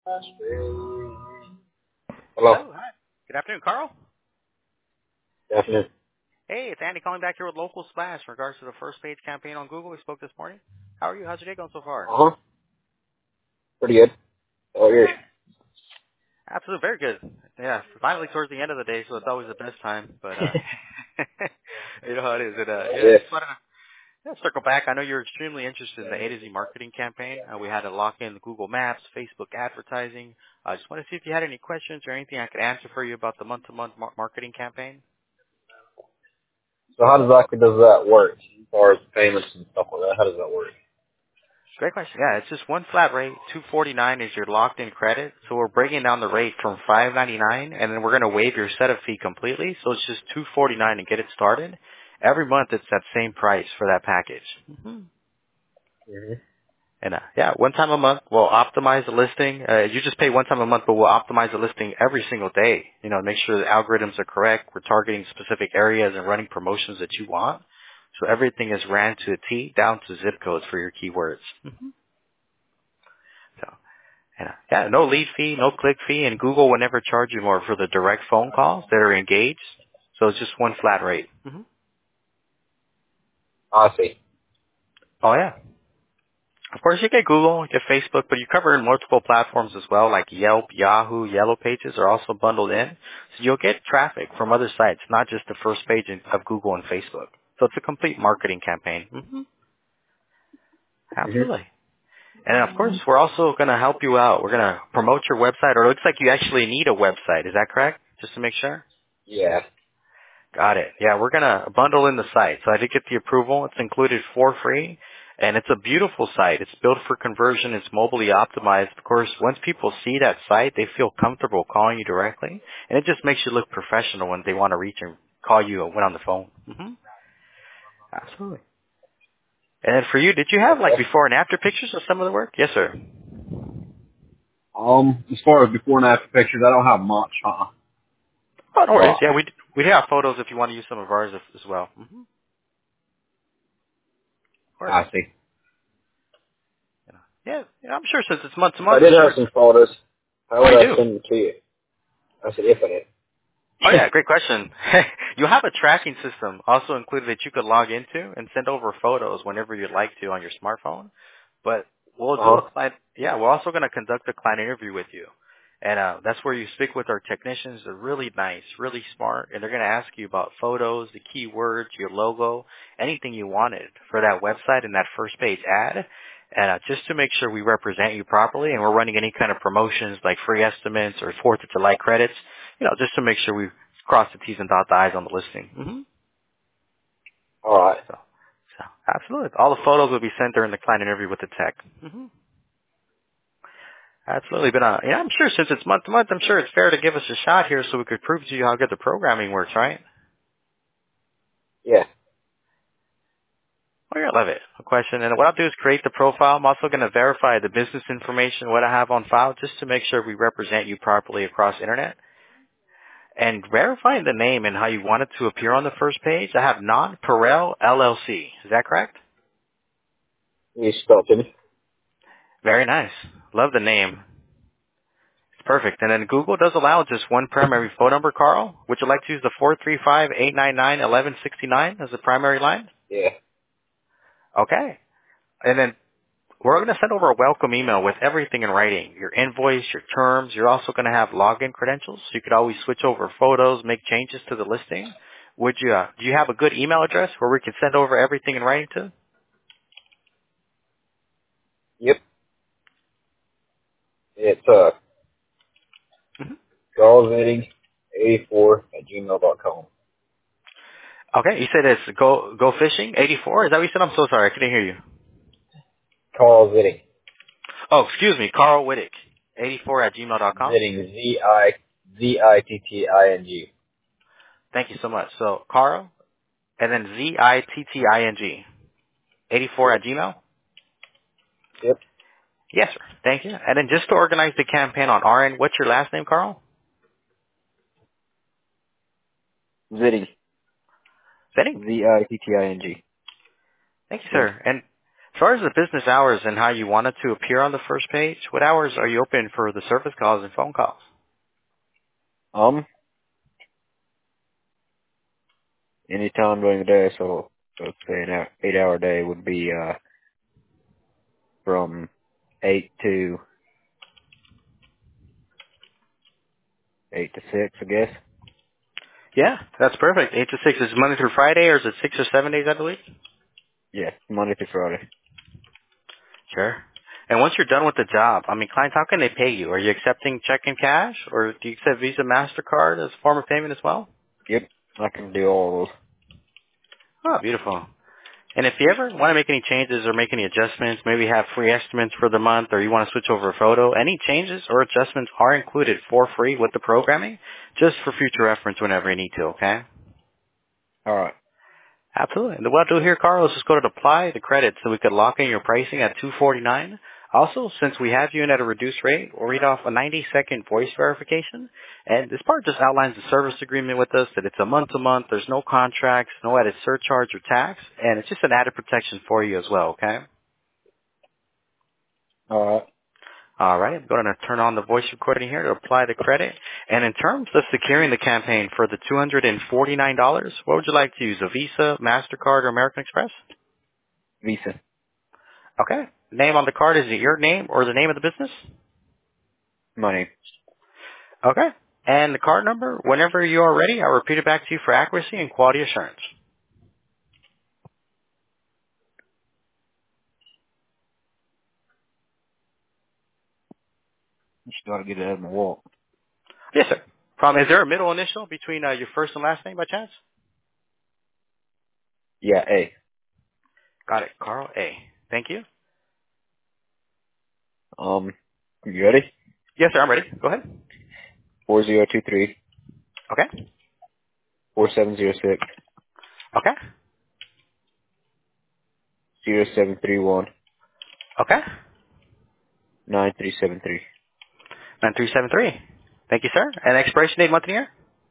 Hello. Hello. Hi. Good afternoon, Carl. Good afternoon. Hey, it's Andy calling back here with Local Splash in regards to the first page campaign on Google we spoke this morning. How are you? How's your day going so far? Uh-huh. Pretty good. Oh, Very yours? nice. Absolutely, very good. Yeah, finally towards the end of the day, so it's always the best time. But you know how it is. Yeah, Yes. just wanted to circle back. I know you're extremely interested in the A to Z marketing campaign. We had to lock in Google Maps, Facebook advertising. I just want to see if you had any questions or anything I could answer for you about the month-to-month marketing campaign. So how exactly does that work as far as payments and stuff like that? How does that work? Great question. Yeah, it's just one flat rate. $249 is your locked-in credit. So we're breaking down the rate from $599, and then we're going to waive your setup fee completely. So it's just $249 to get it started. Every month it's that same price for that package. Mm-hmm. And yeah, one time a month we'll optimize the listing. You just pay one time a month, but we'll optimize the listing every single day. You know, make sure the algorithms are correct. We're targeting specific areas and running promotions that you want. So everything is ran to a T, down to zip codes for your keywords. So. Yeah, no lead fee, no click fee, and Google will never charge you more for the direct phone calls that are engaged. So it's just one flat rate. I see. Oh yeah. Of course, you get Google, you get Facebook, but you cover in multiple platforms as well, like Yelp, Yahoo, Yellow Pages are also bundled in. So you'll get traffic from other sites, not just the first page of Google and Facebook. So it's a complete marketing campaign. Mm-hmm. Absolutely. And of course, we're also going to help you out. We're going to promote your website, or it looks like you actually need a website. Is that correct? Just to make sure? Yeah. Got it. Yeah, we're going to bundle in the site. So I did get the approval. It's included for free. And it's a beautiful site. It's built for conversion. It's mobilely optimized. Of course, once people see that site, they feel comfortable calling you directly. And it just makes you look professional when they want to reach and call you when on the phone. Absolutely. And then for you, did you have like Okay. before and after pictures of some of the work? Yes, sir. As far as before and after pictures, I don't have much, Oh, no worries. But Yeah, we have photos if you want to use some of ours as well. Of course. I see. Yeah, I'm sure since it's month to If I month, I'm did have sure. some photos, how Oh, would you I do? send them to you? I said if I Oh did. yeah, great question. You have a tracking system also included that you could log into and send over photos whenever you'd like to on your smartphone. But we'll do Uh-huh. a client, yeah, we're also going to conduct a client interview with you. And that's where you speak with our technicians. They're really nice, really smart, and they're going to ask you about photos, the keywords, your logo, anything you wanted for that website and that first page ad. And just to make sure we represent you properly and we're running any kind of promotions like free estimates or 4th of July credits, just to make sure we cross the T's and dot the I's on the listing. All right. So absolutely. All the photos will be sent during the client interview with the tech. Absolutely. But yeah, I'm sure since it's month to month, I'm sure it's fair to give us a shot here so we could prove to you how good the programming works, right? Yeah. Oh, yeah, I love it. A question. And what I'll do is create the profile. I'm also going to verify the business information, what I have on file, just to make sure we represent you properly across internet. And verifying the name and how you want it to appear on the first page, I have Non Perel LLC. Is that correct? You spelled it to me. Very nice. Love the name. It's perfect. And then Google does allow just one primary phone number, Carl. Would you like to use the 435-899-1169 as the primary line? Yeah. Okay. And then we're going to send over a welcome email with everything in writing. Your invoice, your terms. You're also going to have login credentials. So you could always switch over photos, make changes to the listing. Do you have a good email address where we can send over everything in writing to? Yep. It's hmm charlesmitting84@gmail.com. Okay. You said it's go fishing 84. Is that what you said? I'm so sorry. I couldn't hear you. Carl Zitting. Oh, excuse me. Carl Wittick 84 at gmail.com. Zitting. Zitting. Thank you so much. So Carl and then Zitting 84 at Gmail. Yep. Yes, sir. Thank you. And then just to organize the campaign on our end, what's your last name, Carl? Zitting. Fitting. Zitting. Thank you, Yep. sir. And As far as the business hours and how you want it to appear on the first page, what hours are you open for the service calls and phone calls? Anytime during the day, so let's say an 8-hour day would be from 8 to 6, I guess. Yeah, that's perfect. 8 to 6. Is it Monday through Friday, or is it 6 or 7 days, I believe? Yeah, Monday through Friday. Sure. And once you're done with the job, I mean, clients, how can they pay you? Are you accepting check and cash, or do you accept Visa, MasterCard as a form of payment as well? Yep, I can do all of those. Oh, beautiful. And if you ever want to make any changes or make any adjustments, maybe have free estimates for the month, or you want to switch over a photo, any changes or adjustments are included for free with the programming, just for future reference whenever you need to, okay? All right. Absolutely. And what I'll do here, Carl, is just go to apply the credit so we could lock in your pricing at $249. Also, since we have you in at a reduced rate, we'll read off a 90-second voice verification. And this part just outlines the service agreement with us, that it's a month-to-month, there's no contracts, no added surcharge or tax, and it's just an added protection for you as well, okay? All right. All right, I'm going to turn on the voice recording here to apply the credit. And in terms of securing the campaign for the $249, what would you like to use, a Visa, MasterCard, or American Express? Visa. Okay. Name on the card, is it your name or the name of the business? My name. Okay. And the card number, whenever you are ready, I'll repeat it back to you for accuracy and quality assurance. Just got to get it out of my wallet. Yes, sir. Is there a middle initial between your first and last name by chance? Yeah, A. Got it. Carl A. Thank you. You ready? Yes, sir. I'm ready. Go ahead. 4023 Okay. 4706 Okay. 0731 Okay. 9373 9373. Thank you, sir. And expiration date, month and year?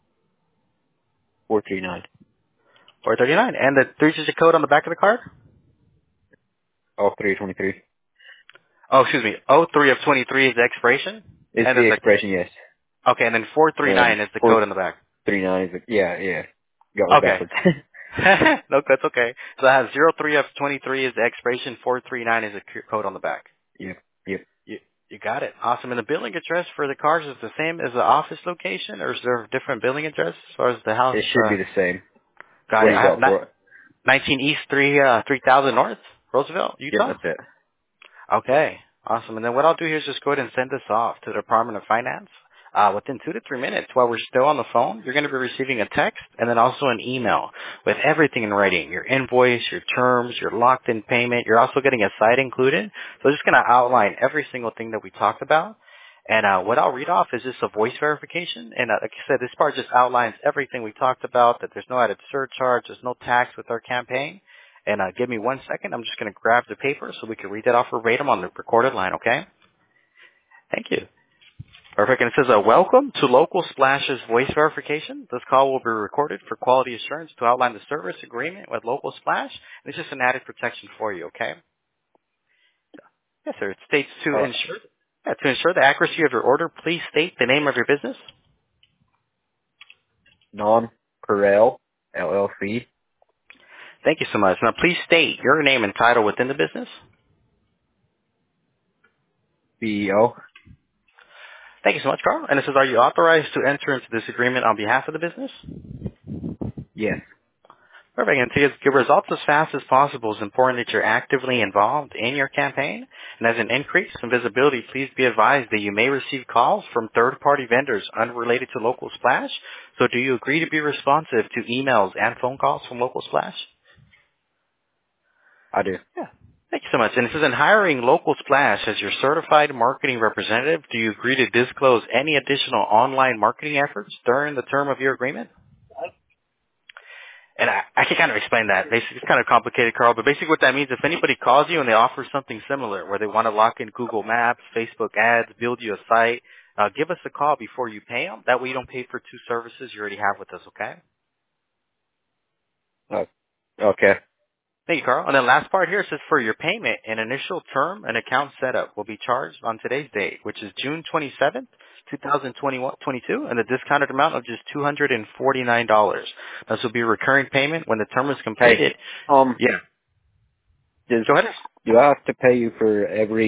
439. 439. And the three-digit code on the back of the card? All 323. Oh, excuse me. 03 of 23 is the expiration? It's And the then expression, yes. okay, and then And 439 is the code on the back. 439 is yeah. Got me Okay. backwards. No, that's okay. So I have 03 of 23 is the expiration, 439 is the code on the back. Yep. You got it. Awesome. And the billing address for the cars is the same as the office location, or is there a different billing address as far as the house? It should be the same. Got What it. do you I have got for it? 19 East 3000 North, Roosevelt, Yep, Utah. that's it. Okay, awesome. And then what I'll do here is just go ahead and send this off to the Department of Finance. Within 2 to 3 minutes, while we're still on the phone, you're going to be receiving a text and then also an email with everything in writing, your invoice, your terms, your locked-in payment. You're also getting a site included. So it's just going to outline every single thing that we talked about. And what I'll read off is just a voice verification. And like I said, this part just outlines everything we talked about, that there's no added surcharge, there's no tax with our campaign. And give me 1 second. I'm just going to grab the paper so we can read that off verbatim on the recorded line, okay? Thank you. Perfect. And it says, welcome to Local Splash's voice verification. This call will be recorded for quality assurance to outline the service agreement with Local Splash. And it's just an added protection for you, okay? Yes, sir. It states to ensure the accuracy of your order, please state the name of your business. Non-Perel, LLC. Thank you so much. Now, please state your name and title within the business. CEO. Thank you so much, Carl. And it says, are you authorized to enter into this agreement on behalf of the business? Yes. Perfect. And to get results as fast as possible, it's important that you're actively involved in your campaign. And as an increase in visibility, please be advised that you may receive calls from third-party vendors unrelated to Local Splash. So do you agree to be responsive to emails and phone calls from Local Splash? I do. Yeah. Thank you so much. And it says, in hiring Local Splash as your certified marketing representative, do you agree to disclose any additional online marketing efforts during the term of your agreement? And I can kind of explain that. Basically, it's kind of complicated, Carl, but basically what that means, if anybody calls you and they offer something similar, where they want to lock in Google Maps, Facebook ads, build you a site, give us a call before you pay them. That way you don't pay for 2 services you already have with us, okay? Okay. Thank you, Carl. And then last part here says for your payment, an initial term and account setup will be charged on today's date, which is June 27th, 2022, and the discounted amount of just $249. This will be a recurring payment when the term is Hey, completed. um, Yeah. does Go ahead. do I have to pay you for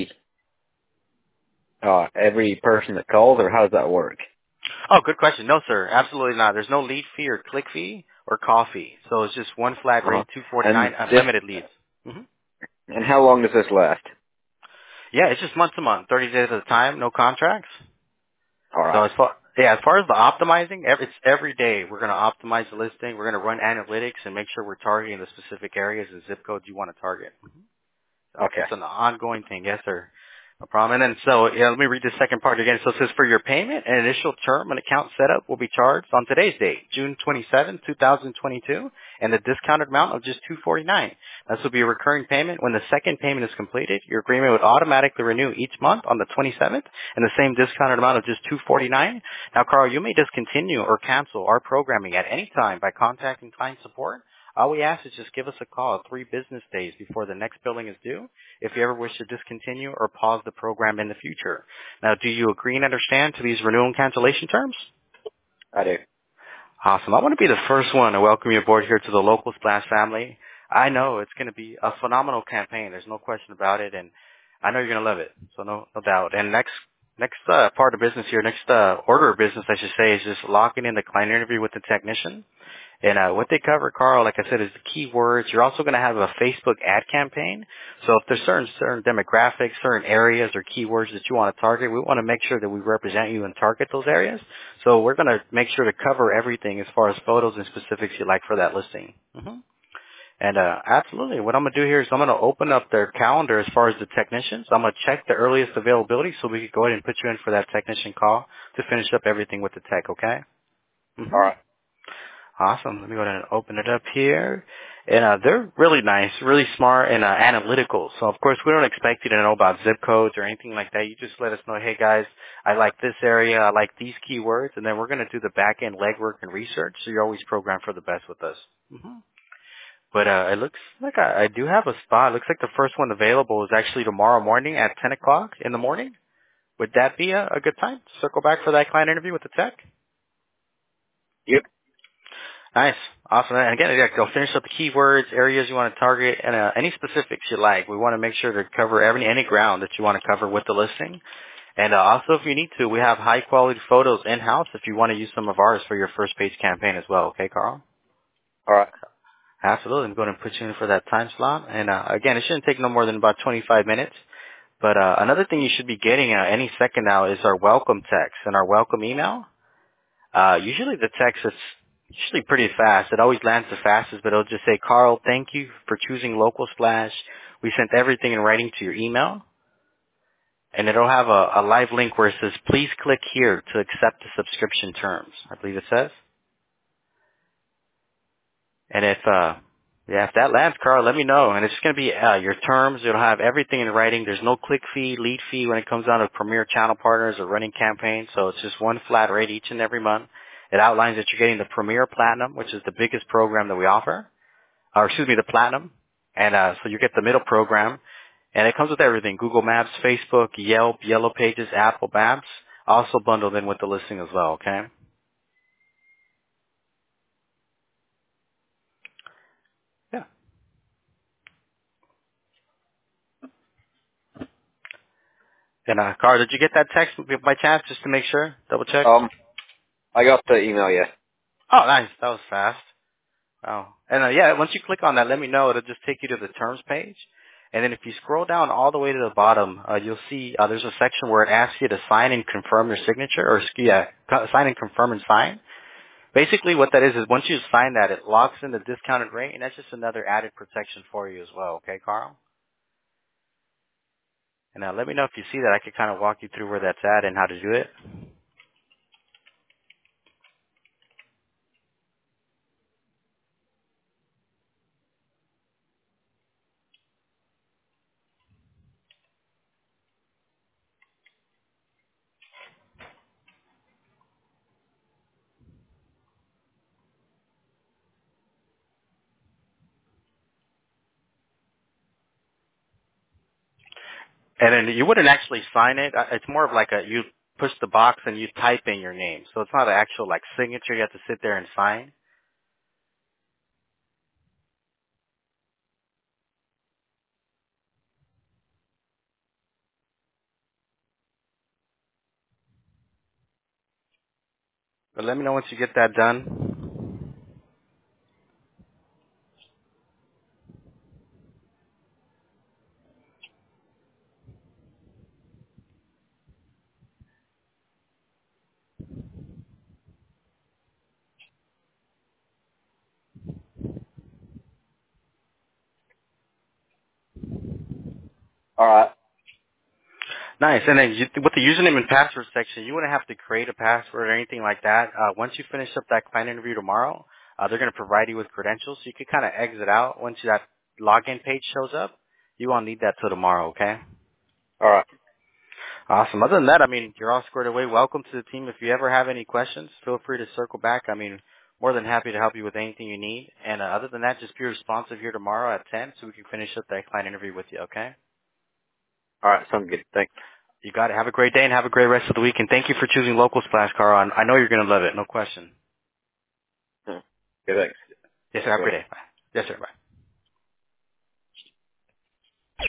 every person that calls, or how does that work? Oh, good question. No, sir. Absolutely not. There's no lead fee or click fee or call fee. So it's just one flat Uh-huh. rate, 249, And this, unlimited leads. hmm and how long does this last? Yeah, it's just month to month, 30 days at a time, no contracts. All So right. as far as the optimizing, it's every day we're going to optimize the listing. We're going to run analytics and make sure we're targeting the specific areas and zip codes you want to target. So Okay. it's an ongoing thing. Yes, sir. No problem. And then, so, yeah, let me read the second part again. So it says, for your payment, an initial term and account setup will be charged on today's date, June 27, 2022, and the discounted amount of just $249. This will be a recurring payment. When the second payment is completed, your agreement would automatically renew each month on the 27th, and the same discounted amount of just $249. Now, Carl, you may discontinue or cancel our programming at any time by contacting client support. All we ask is just give us a call 3 business days before the next billing is due if you ever wish to discontinue or pause the program in the future. Now, do you agree and understand to these renewal and cancellation terms? I do. Awesome. I want to be the first one to welcome you aboard here to the local Splash family. I know it's going to be a phenomenal campaign. There's no question about it, and I know you're going to love it. So no doubt. And next part of business here, next order of business, I should say, is just locking in the client interview with the technician. And what they cover, Carl, like I said, is the keywords. You're also going to have a Facebook ad campaign. So if there's certain demographics, certain areas or keywords that you want to target, we want to make sure that we represent you and target those areas. So we're going to make sure to cover everything as far as photos and specifics you like for that listing. And absolutely, what I'm going to do here is I'm going to open up their calendar as far as the technicians. I'm going to check the earliest availability so we can go ahead and put you in for that technician call to finish up everything with the tech, okay? All right. Awesome. Let me go ahead and open it up here. And they're really nice, really smart, and analytical. So, of course, we don't expect you to know about zip codes or anything like that. You just let us know, hey, guys, I like this area, I like these keywords, and then we're going to do the back-end legwork and research, so you're always programmed for the best with us. But it looks like I do have a spot. It looks like the first one available is actually tomorrow morning at 10 o'clock in the morning. Would that be a good time to circle back for that client interview with the tech? Yep. Nice. Awesome. And again, yeah, go finish up the keywords, areas you want to target, and any specifics you like. We want to make sure to cover any ground that you want to cover with the listing. And also, if you need to, we have high-quality photos in-house if you want to use some of ours for your first page campaign as well. Okay, Carl? All right. Absolutely. I'm going to put you in for that time slot. And again, it shouldn't take no more than about 25 minutes. But another thing you should be getting any second now is our welcome text and our welcome email. Usually the text is usually pretty fast. It always lands the fastest, but it'll just say, Carl, thank you for choosing Local Splash. We sent everything in writing to your email. And it'll have a live link where it says, please click here to accept the subscription terms, I believe it says. And if that lands, Carl, let me know. And it's going to be your terms. It'll have everything in writing. There's no click fee, lead fee when it comes down to Premier channel partners or running campaigns. So it's just one flat rate each and every month. It outlines that you're getting the Premier Platinum, which is the biggest program that we offer. Or excuse me, the Platinum. And so you get the middle program. And it comes with everything. Google Maps, Facebook, Yelp, Yellow Pages, Apple Maps. Also bundled in with the listing as well, okay? Yeah. And Carl, did you get that text by chance just to make sure? Double check? I got the email. Yeah. Oh, nice. That was fast. Oh. And yeah, once you click on that, let me know. It'll just take you to the terms page. And then if you scroll down all the way to the bottom, you'll see there's a section where it asks you to sign and confirm your signature, or sign and confirm and sign. Basically what that is once you sign that, it locks in the discounted rate, and that's just another added protection for you as well. Okay, Carl? And let me know if you see that. I could kind of walk you through where that's at and how to do it. And then you wouldn't actually sign it. It's more of like you push the box and you type in your name. So it's not an actual like signature you have to sit there and sign. But let me know once you get that done. All right. Nice. And then with the username and password section, you wouldn't have to create a password or anything like that. Once you finish up that client interview tomorrow, they're going to provide you with credentials. So you can kind of exit out once that login page shows up. You won't need that till tomorrow, okay? All right. Awesome. Other than that, I mean, you're all squared away. Welcome to the team. If you ever have any questions, feel free to circle back. I mean, more than happy to help you with anything you need. And other than that, just be responsive here tomorrow at 10 so we can finish up that client interview with you, okay? All right. Sounds good. Thanks. You got it. Have a great day and have a great rest of the week. And thank you for choosing Local Splash, Carl. I know you're going to love it. No question. Okay, thanks. Yes, sir. Have a Bye. great day. Bye. Yes, sir. Bye.